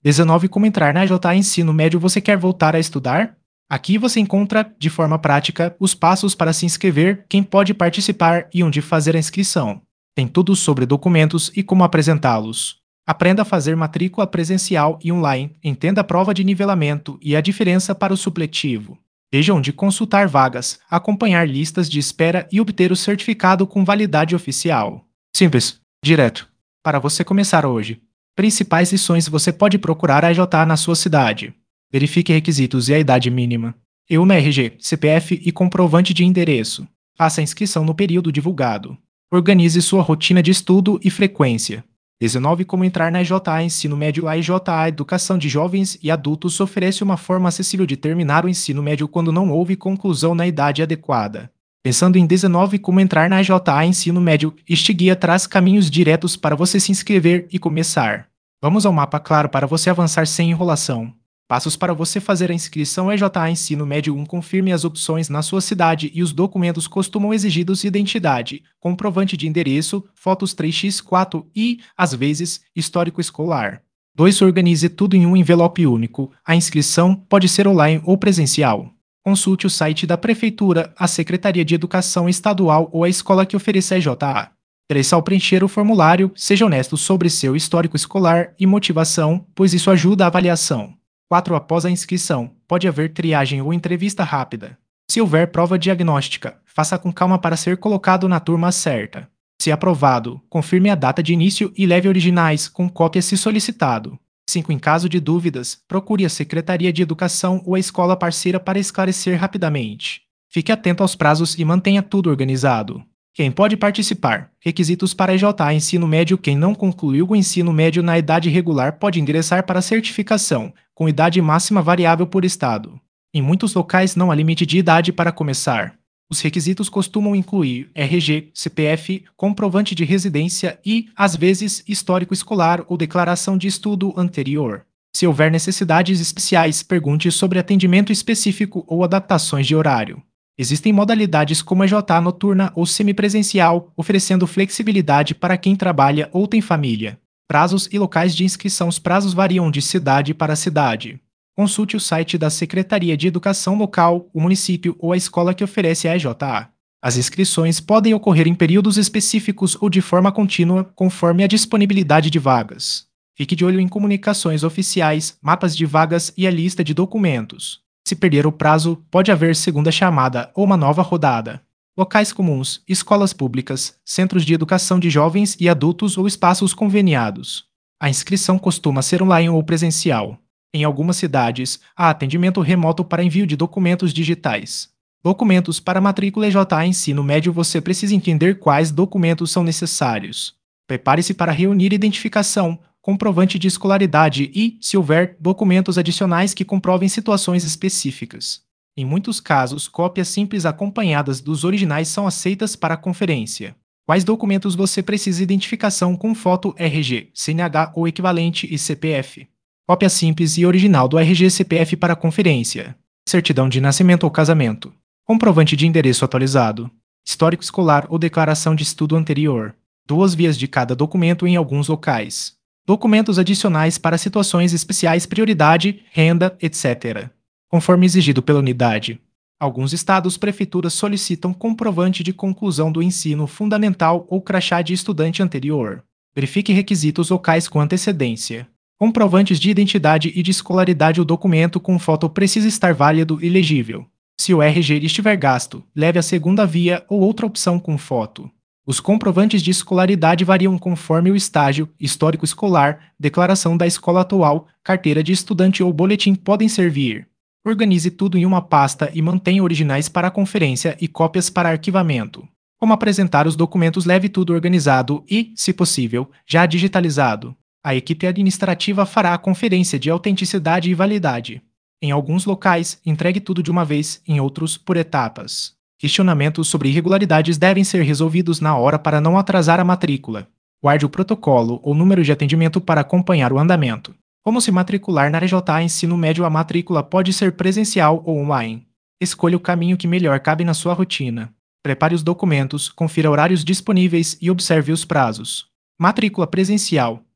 19. Como entrar na EJA Ensino Médio? Você quer voltar a estudar? Aqui você encontra, de forma prática, os passos para se inscrever, quem pode participar e onde fazer a inscrição. Tem tudo sobre documentos e como apresentá-los. Aprenda a fazer matrícula presencial e online, entenda a prova de nivelamento e a diferença para o supletivo. Veja onde consultar vagas, acompanhar listas de espera e obter o certificado com validade oficial. Simples, direto. Para você começar hoje. Principais lições: você pode procurar a EJA na sua cidade. Verifique requisitos e a idade mínima. EUMA RG, CPF e comprovante de endereço. Faça a inscrição no período divulgado. Organize sua rotina de estudo e frequência. 19. Como entrar na EJA Ensino Médio? A EJA Educação de Jovens e Adultos oferece uma forma acessível de terminar o ensino médio quando não houve conclusão na idade adequada. Pensando em 19. Como entrar na EJA Ensino Médio? Este guia traz caminhos diretos para você se inscrever e começar. Vamos ao mapa claro para você avançar sem enrolação. Passos para você fazer a inscrição EJA Ensino Médio 1. Confirme as opções na sua cidade e os documentos costumam exigidos: identidade, comprovante de endereço, fotos 3x4 e, às vezes, histórico escolar. 2. Organize tudo em um envelope único. A inscrição pode ser online ou presencial. Consulte o site da Prefeitura, a Secretaria de Educação Estadual ou a escola que ofereça a EJA. 3. Ao preencher o formulário, seja honesto sobre seu histórico escolar e motivação, pois isso ajuda a avaliação. 4. Após a inscrição, pode haver triagem ou entrevista rápida. Se houver prova diagnóstica, faça com calma para ser colocado na turma certa. Se aprovado, confirme a data de início e leve originais com cópia se solicitado. 5. Em caso de dúvidas, procure a Secretaria de Educação ou a escola parceira para esclarecer rapidamente. Fique atento aos prazos e mantenha tudo organizado. Quem pode participar? Requisitos para EJA Ensino Médio: quem não concluiu o ensino médio na idade regular pode ingressar para a certificação, com idade máxima variável por estado. Em muitos locais não há limite de idade para começar. Os requisitos costumam incluir RG, CPF, comprovante de residência e, às vezes, histórico escolar ou declaração de estudo anterior. Se houver necessidades especiais, pergunte sobre atendimento específico ou adaptações de horário. Existem modalidades como a EJA noturna ou semipresencial, oferecendo flexibilidade para quem trabalha ou tem família. Prazos e locais de inscrição: os prazos variam de cidade para cidade. Consulte o site da Secretaria de Educação local, o município ou a escola que oferece a EJA. As inscrições podem ocorrer em períodos específicos ou de forma contínua, conforme a disponibilidade de vagas. Fique de olho em comunicações oficiais, mapas de vagas e a lista de documentos. Se perder o prazo, pode haver segunda chamada ou uma nova rodada. Locais comuns: escolas públicas, centros de educação de jovens e adultos ou espaços conveniados. A inscrição costuma ser online ou presencial. Em algumas cidades, há atendimento remoto para envio de documentos digitais. Documentos para matrícula EJA Ensino Médio: você precisa entender quais documentos são necessários. Prepare-se para reunir identificação, comprovante de escolaridade e, se houver, documentos adicionais que comprovem situações específicas. Em muitos casos, cópias simples acompanhadas dos originais são aceitas para a conferência. Quais documentos você precisa? Identificação com foto RG, CNH ou equivalente e CPF. Cópia simples e original do RG CPF para a conferência. Certidão de nascimento ou casamento. Comprovante de endereço atualizado. Histórico escolar ou declaração de estudo anterior. 2 vias de cada documento em alguns locais. Documentos adicionais para situações especiais: prioridade, renda, etc. Conforme exigido pela unidade. Alguns estados, prefeituras solicitam comprovante de conclusão do ensino fundamental ou crachá de estudante anterior. Verifique requisitos locais com antecedência. Comprovantes de identidade e de escolaridade: o documento com foto precisa estar válido e legível. Se o RG estiver gasto, leve a segunda via ou outra opção com foto. Os comprovantes de escolaridade variam conforme o estágio: histórico escolar, declaração da escola atual, carteira de estudante ou boletim podem servir. Organize tudo em uma pasta e mantenha originais para a conferência e cópias para arquivamento. Como apresentar os documentos: leve tudo organizado e, se possível, já digitalizado. A equipe administrativa fará a conferência de autenticidade e validade. Em alguns locais, entregue tudo de uma vez, em outros, por etapas. Questionamentos sobre irregularidades devem ser resolvidos na hora para não atrasar a matrícula. Guarde o protocolo ou número de atendimento para acompanhar o andamento. Como se matricular na EJA Ensino Médio? A matrícula pode ser presencial ou online. Escolha o caminho que melhor cabe na sua rotina. Prepare os documentos, confira horários disponíveis e observe os prazos. Matrícula presencial.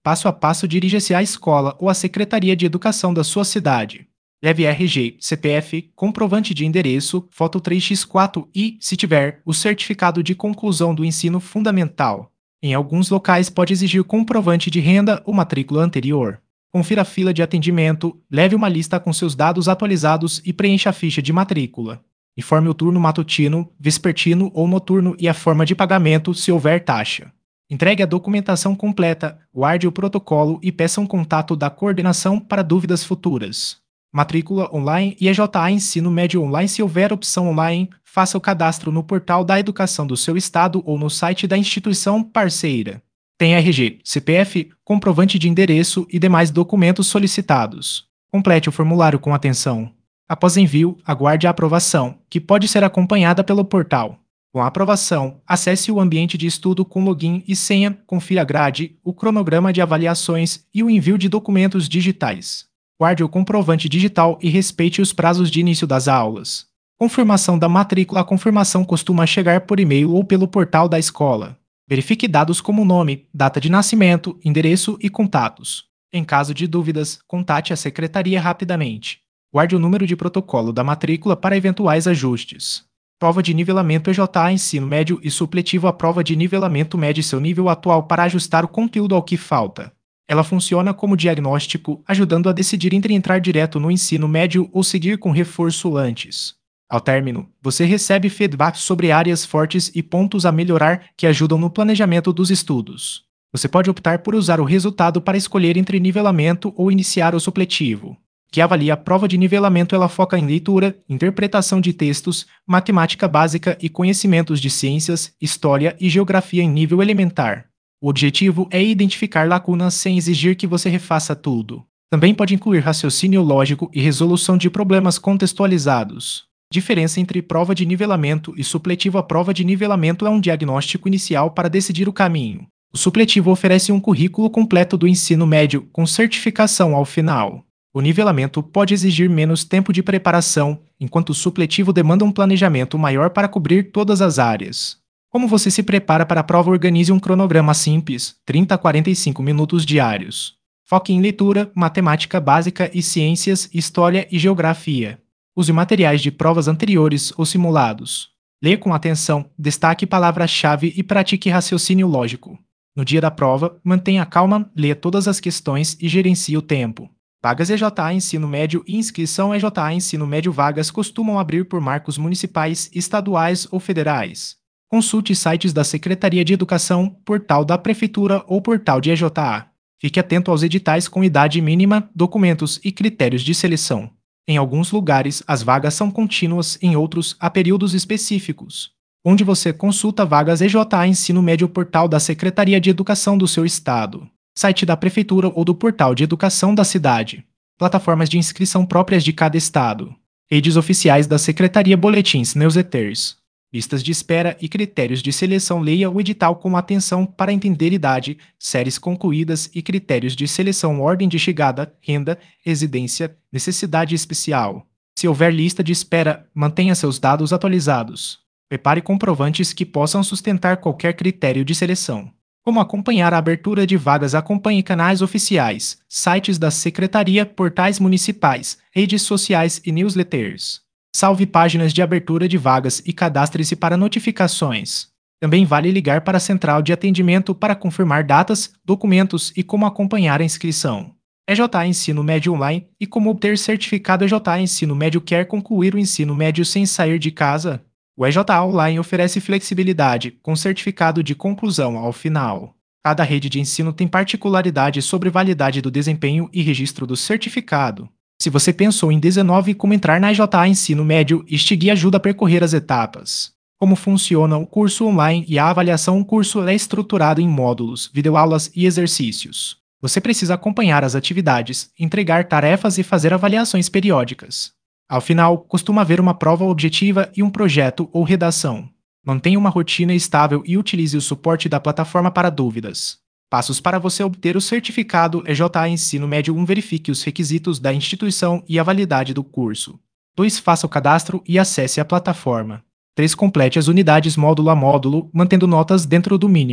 passo a passo dirija-se à escola ou à Secretaria de Educação da sua cidade. Leve RG, CPF, comprovante de endereço, foto 3x4 e, se tiver, o certificado de conclusão do ensino fundamental. Em alguns locais pode exigir comprovante de renda ou matrícula anterior. Confira a fila de atendimento, leve uma lista com seus dados atualizados e preencha a ficha de matrícula. Informe o turno matutino, vespertino ou noturno e a forma de pagamento se houver taxa. Entregue a documentação completa, guarde o protocolo e peça um contato da coordenação para dúvidas futuras. Matrícula online e EJA Ensino Médio Online. Se houver opção online, faça o cadastro no portal da educação do seu estado ou no site da instituição parceira. Tem RG, CPF, comprovante de endereço e demais documentos solicitados. Complete o formulário com atenção. Após envio, aguarde a aprovação, que pode ser acompanhada pelo portal. Com a aprovação, acesse o ambiente de estudo com login e senha, confira a grade, o cronograma de avaliações e o envio de documentos digitais. Guarde o comprovante digital e respeite os prazos de início das aulas. Confirmação da matrícula. A confirmação costuma chegar por e-mail ou pelo portal da escola. Verifique dados como nome, data de nascimento, endereço e contatos. Em caso de dúvidas, contate a secretaria rapidamente. Guarde o número de protocolo da matrícula para eventuais ajustes. Prova de nivelamento EJA Ensino Médio e Supletivo. A prova de nivelamento mede seu nível atual para ajustar o conteúdo ao que falta. Ela funciona como diagnóstico, ajudando a decidir entre entrar direto no ensino médio ou seguir com reforço antes. Ao término, você recebe feedback sobre áreas fortes e pontos a melhorar que ajudam no planejamento dos estudos. Você pode optar por usar o resultado para escolher entre nivelamento ou iniciar o supletivo. Que avalia a prova de nivelamento. Ela foca em leitura, interpretação de textos, matemática básica e conhecimentos de ciências, história e geografia em nível elementar. O objetivo é identificar lacunas sem exigir que você refaça tudo. Também pode incluir raciocínio lógico e resolução de problemas contextualizados. Diferença entre prova de nivelamento e supletivo. A prova de nivelamento é um diagnóstico inicial para decidir o caminho. O supletivo oferece um currículo completo do ensino médio, com certificação ao final. O nivelamento pode exigir menos tempo de preparação, enquanto o supletivo demanda um planejamento maior para cobrir todas as áreas. Como você se prepara para a prova? Organize um cronograma simples, 30 a 45 minutos diários. Foque em leitura, matemática básica e ciências, história e geografia. Use materiais de provas anteriores ou simulados. Leia com atenção, destaque palavra-chave e pratique raciocínio lógico. No dia da prova, mantenha calma, leia todas as questões e gerencie o tempo. Vagas EJA Ensino Médio e inscrição EJA Ensino Médio. Vagas costumam abrir por marcos municipais, estaduais ou federais. Consulte sites da Secretaria de Educação, portal da Prefeitura ou portal de EJA. Fique atento aos editais com idade mínima, documentos e critérios de seleção. Em alguns lugares, as vagas são contínuas, em outros, há períodos específicos. Onde você consulta vagas EJA Ensino Médio. Portal da Secretaria de Educação do seu estado. Site da Prefeitura ou do Portal de Educação da cidade. Plataformas de inscrição próprias de cada estado. Redes oficiais da Secretaria. Boletins, newsletters. Listas de espera e critérios de seleção. Leia o edital com atenção para entender idade, séries concluídas e critérios de seleção. Ordem de chegada, renda, residência, necessidade especial. Se houver lista de espera, mantenha seus dados atualizados. Prepare comprovantes que possam sustentar qualquer critério de seleção. Como acompanhar a abertura de vagas? Acompanhe canais oficiais, sites da Secretaria, portais municipais, redes sociais e newsletters. Salve páginas de abertura de vagas e cadastre-se para notificações. Também vale ligar para a central de atendimento para confirmar datas, documentos e como acompanhar a inscrição. EJA Ensino Médio Online e como obter certificado. EJA Ensino Médio. Quer concluir o ensino médio sem sair de casa? O EJA Online oferece flexibilidade, com certificado de conclusão ao final. Cada rede de ensino tem particularidades sobre validade do desempenho e registro do certificado. Se você pensou em 19 como entrar na EJA Ensino Médio, este guia ajuda a percorrer as etapas. Como funciona o curso online e a avaliação? O curso é estruturado em módulos, videoaulas e exercícios. Você precisa acompanhar as atividades, entregar tarefas e fazer avaliações periódicas. Ao final, costuma haver uma prova objetiva e um projeto ou redação. Mantenha uma rotina estável e utilize o suporte da plataforma para dúvidas. Passos para você obter o certificado EJA Ensino Médio. 1. Verifique os requisitos da instituição e a validade do curso. 2. Faça o cadastro e acesse a plataforma. 3. Complete as unidades módulo a módulo, mantendo notas dentro do mínimo.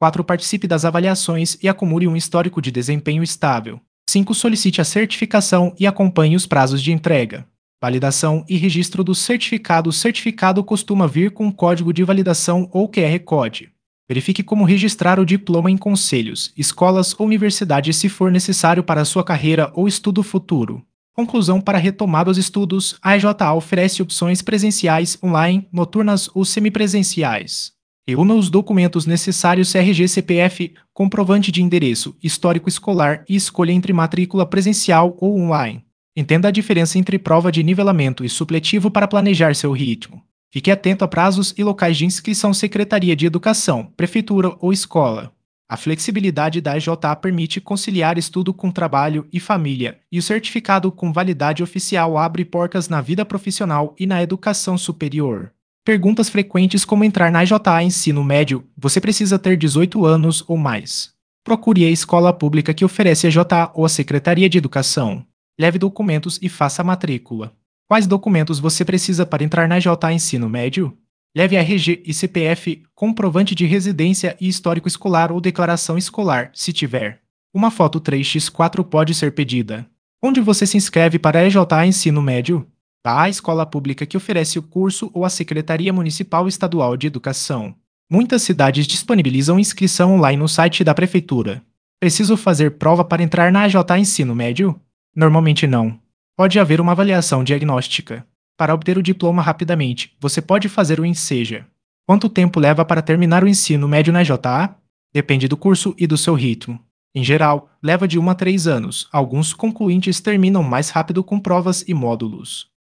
4. Participe das avaliações e acumule um histórico de desempenho estável. 5. Solicite a certificação e acompanhe os prazos de entrega. Validação e registro do certificado. O certificado costuma vir com um código de validação ou QR Code. Verifique como registrar o diploma em conselhos, escolas ou universidades se for necessário para a sua carreira ou estudo futuro. Conclusão: para retomar os estudos, a EJA oferece opções presenciais, online, noturnas ou semipresenciais. Reúna os documentos necessários: RG, CPF, comprovante de endereço, histórico escolar e escolha entre matrícula presencial ou online. Entenda a diferença entre prova de nivelamento e supletivo para planejar seu ritmo. Fique atento a prazos e locais de inscrição: Secretaria de Educação, Prefeitura ou Escola. A flexibilidade da EJA permite conciliar estudo com trabalho e família, e o certificado com validade oficial abre portas na vida profissional e na educação superior. Perguntas frequentes: como entrar na EJA Ensino Médio? Você precisa ter 18 anos ou mais. Procure a escola pública que oferece a EJA ou a Secretaria de Educação. Leve documentos e faça a matrícula. Quais documentos você precisa para entrar na EJA Ensino Médio? Leve RG e CPF, comprovante de residência e histórico escolar ou declaração escolar, se tiver. Uma foto 3x4 pode ser pedida. Onde você se inscreve para a EJA Ensino Médio? Vá à escola pública que oferece o curso ou à Secretaria Municipal Estadual de Educação. Muitas cidades disponibilizam inscrição online no site da Prefeitura. Preciso fazer prova para entrar na EJA Ensino Médio? Normalmente não. Pode haver uma avaliação diagnóstica. Para obter o diploma rapidamente, você pode fazer o Enseja. Quanto tempo leva para terminar o ensino médio na EJA? Depende do curso e do seu ritmo. Em geral, leva de 1 a 3 anos. Alguns concluintes terminam mais rápido com provas e módulos.